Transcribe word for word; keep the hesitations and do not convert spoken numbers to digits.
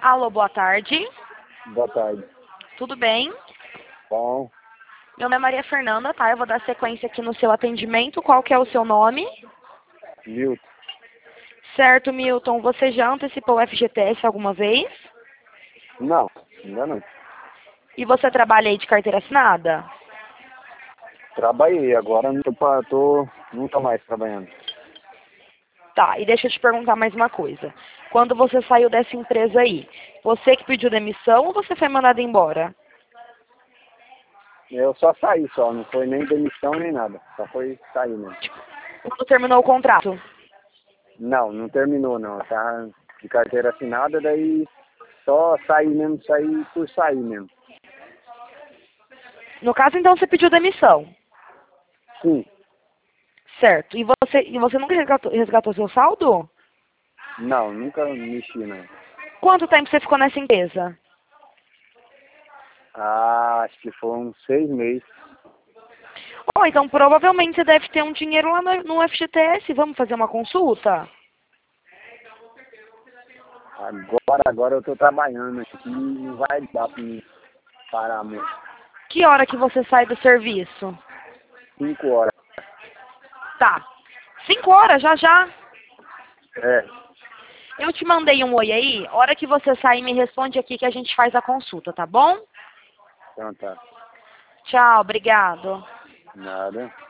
Alô, boa tarde. Boa tarde. Tudo bem? Bom, Meu nome é Maria Fernanda, tá? Eu vou dar sequência aqui no seu atendimento. Qual que é o seu nome? Milton. Certo, Milton. Você já antecipou o F G T S alguma vez? Não, ainda não. E você trabalha aí de carteira assinada? Trabalhei, agora não tô, pa- tô, não tô mais trabalhando. Tá, e deixa eu te perguntar mais uma coisa. Quando você saiu dessa empresa aí, você que pediu demissão ou você foi mandado embora? Eu só saí só, não foi nem demissão nem nada. Só foi sair mesmo. Quando terminou o contrato? Não, não terminou não. Tá de carteira assinada, daí só sair mesmo, sair por sair mesmo. No caso, então, você pediu demissão. Sim. Certo. E você, e você nunca resgatou, resgatou seu saldo? Não, nunca mexi não. Quanto tempo você ficou nessa empresa? Ah, acho que foi uns seis meses. Oh, então provavelmente você deve ter um dinheiro lá no, no F G T S. Vamos fazer uma consulta? Agora, agora eu tô trabalhando aqui, não vai dar pra me parar muito. Que hora que você sai do serviço? Cinco horas. Tá. Cinco horas, já já. É, Eu te mandei um oi aí. Hora que você sair, me responde aqui que a gente faz a consulta, tá bom? então tá. Tchau, obrigado. Nada.